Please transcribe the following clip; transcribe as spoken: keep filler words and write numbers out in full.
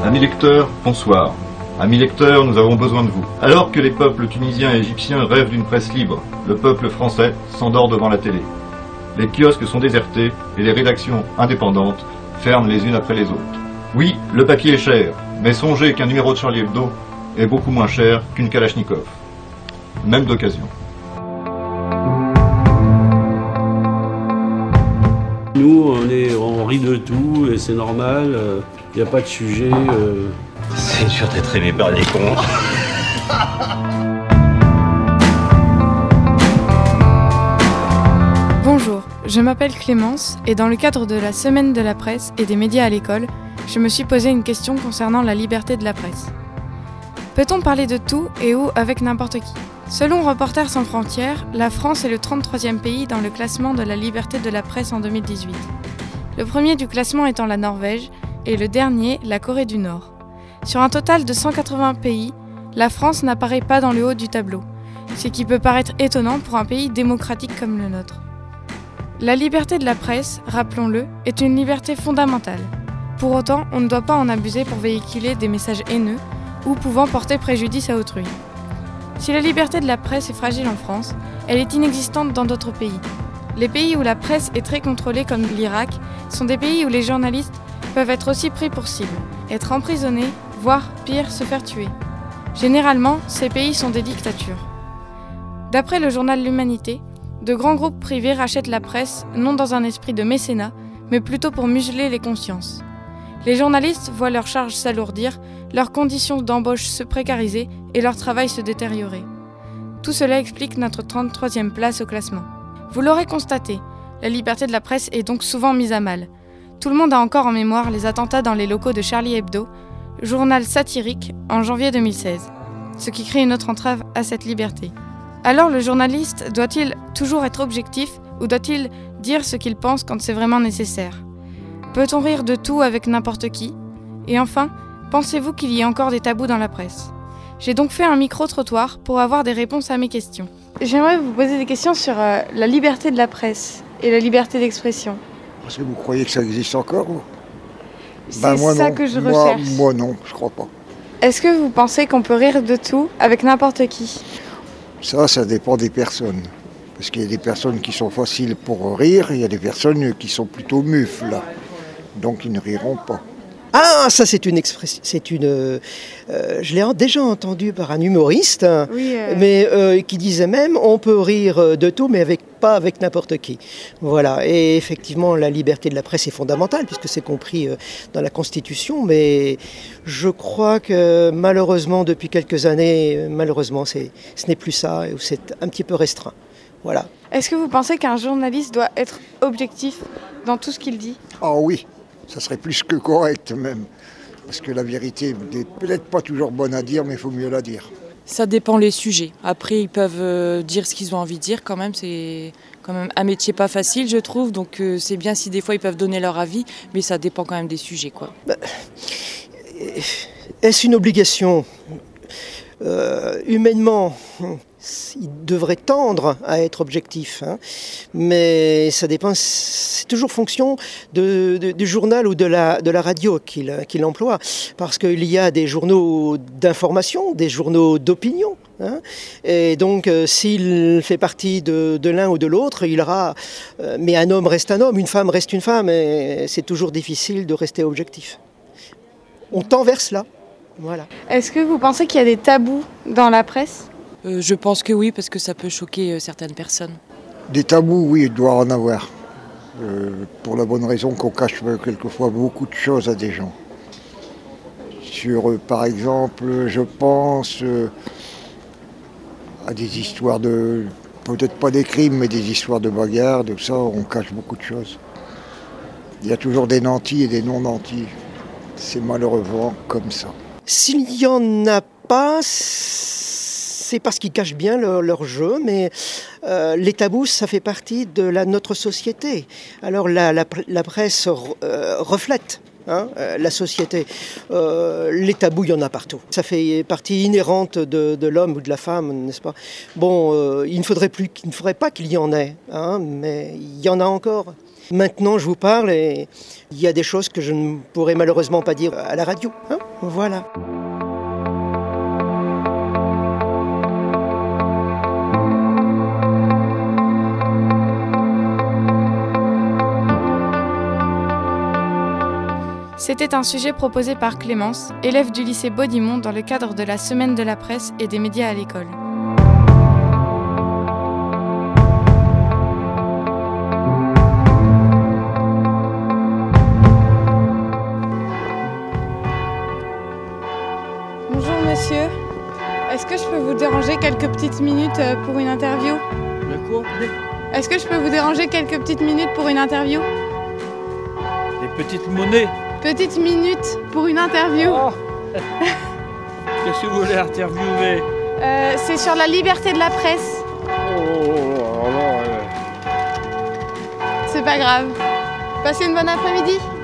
Amis lecteurs, bonsoir. Amis lecteurs, nous avons besoin de vous. Alors que les peuples tunisiens et égyptiens rêvent d'une presse libre, le peuple français s'endort devant la télé. Les kiosques sont désertés et les rédactions indépendantes ferment les unes après les autres. Oui, le papier est cher, mais songez qu'un numéro de Charlie Hebdo est beaucoup moins cher qu'une Kalachnikov. Même d'occasion. Nous, on, est, on rit de tout et c'est normal, il euh, n'y a pas de sujet. Euh... C'est dur d'être aimé par les cons. Bonjour, je m'appelle Clémence et dans le cadre de la Semaine de la presse et des médias à l'école, je me suis posé une question concernant la liberté de la presse. Peut-on parler de tout et où avec n'importe qui ? Selon Reporters sans frontières, la France est le trente-troisième pays dans le classement de la liberté de la presse en deux mille dix-huit. Le premier du classement étant la Norvège et le dernier la Corée du Nord. Sur un total de cent quatre-vingts pays, la France n'apparaît pas dans le haut du tableau, ce qui peut paraître étonnant pour un pays démocratique comme le nôtre. La liberté de la presse, rappelons-le, est une liberté fondamentale. Pour autant, on ne doit pas en abuser pour véhiculer des messages haineux ou pouvant porter préjudice à autrui. Si la liberté de la presse est fragile en France, elle est inexistante dans d'autres pays. Les pays où la presse est très contrôlée, comme l'Irak, sont des pays où les journalistes peuvent être aussi pris pour cible, être emprisonnés, voire pire, se faire tuer. Généralement, ces pays sont des dictatures. D'après le journal L'Humanité, de grands groupes privés rachètent la presse, non dans un esprit de mécénat, mais plutôt pour museler les consciences. Les journalistes voient leurs charges s'alourdir, leurs conditions d'embauche se précariser et leur travail se détériorer. Tout cela explique notre trente-troisième place au classement. Vous l'aurez constaté, la liberté de la presse est donc souvent mise à mal. Tout le monde a encore en mémoire les attentats dans les locaux de Charlie Hebdo, journal satirique, en janvier deux mille seize, ce qui crée une autre entrave à cette liberté. Alors le journaliste doit-il toujours être objectif ou doit-il dire ce qu'il pense quand c'est vraiment nécessaire ? Peut-on rire de tout avec n'importe qui ? Et enfin, pensez-vous qu'il y ait encore des tabous dans la presse ? J'ai donc fait un micro-trottoir pour avoir des réponses à mes questions. J'aimerais vous poser des questions sur euh, la liberté de la presse et la liberté d'expression. Parce que vous croyez que ça existe encore ou... C'est ben, moi, ça non. que je moi, recherche. Moi non, je crois pas. Est-ce que vous pensez qu'on peut rire de tout avec n'importe qui ? Ça, ça dépend des personnes. Parce qu'il y a des personnes qui sont faciles pour rire, et il y a des personnes qui sont plutôt mufles. Donc ils ne riront pas. Ah, ça c'est une expression, c'est une, euh, je l'ai déjà entendu par un humoriste, oui, euh... mais euh, qui disait même on peut rire de tout, mais avec pas avec n'importe qui. Voilà. Et effectivement, la liberté de la presse est fondamentale puisque c'est compris euh, dans la Constitution, mais je crois que malheureusement depuis quelques années, malheureusement, c'est, ce n'est plus ça, et c'est un petit peu restreint. Voilà. Est-ce que vous pensez qu'un journaliste doit être objectif dans tout ce qu'il dit ? Ah oui. Ça serait plus que correct même, parce que la vérité n'est peut-être pas toujours bonne à dire, mais il faut mieux la dire. Ça dépend les sujets. Après, ils peuvent euh, dire ce qu'ils ont envie de dire quand même. C'est quand même un métier pas facile, je trouve. Donc euh, c'est bien si des fois ils peuvent donner leur avis, mais ça dépend quand même des sujets, quoi. Bah, est-ce une obligation ? euh, Humainement, il devrait tendre à être objectif, hein. Mais ça dépend, c'est toujours fonction de, de, du journal ou de la, de la radio qu'il, qu'il emploie, parce qu'il y a des journaux d'information, des journaux d'opinion, hein. Et donc euh, s'il fait partie de, de l'un ou de l'autre, il aura, euh, mais un homme reste un homme, une femme reste une femme, et c'est toujours difficile de rester objectif. On tend vers cela, voilà. Est-ce que vous pensez qu'il y a des tabous dans la presse ? Euh, je pense que oui, parce que ça peut choquer euh, certaines personnes. Des tabous, oui, il doit en avoir. Euh, pour la bonne raison qu'on cache quelquefois beaucoup de choses à des gens. Sur, euh, par exemple, je pense euh, à des histoires de... peut-être pas des crimes, mais des histoires de bagarres, de ça, on cache beaucoup de choses. Il y a toujours des nantis et des non-nantis. C'est malheureusement comme ça. S'il n'y en a pas... c'est parce qu'ils cachent bien leur, leur jeu, mais euh, les tabous, ça fait partie de la, notre société. Alors la, la, la presse euh, reflète hein, euh, la société. Euh, les tabous, il y en a partout. Ça fait partie inhérente de, de l'homme ou de la femme, n'est-ce pas ? Bon, euh, il ne faudrait plus, il ne faudrait pas qu'il y en ait, hein, mais il y en a encore. Maintenant, je vous parle et il y a des choses que je ne pourrais malheureusement pas dire à la radio, hein. Voilà. C'était un sujet proposé par Clémence, élève du lycée Baudimont dans le cadre de la Semaine de la presse et des médias à l'école. Bonjour monsieur, est-ce que je peux vous déranger quelques petites minutes pour une interview ? De quoi? Est-ce que je peux vous déranger quelques petites minutes pour une interview ? Des petites monnaies. Petite minute pour une interview. Oh. Qu'est-ce que vous voulez interviewer? euh, C'est sur la liberté de la presse. Oh, oh, oh, oh, C'est pas grave. Passez une bonne après-midi.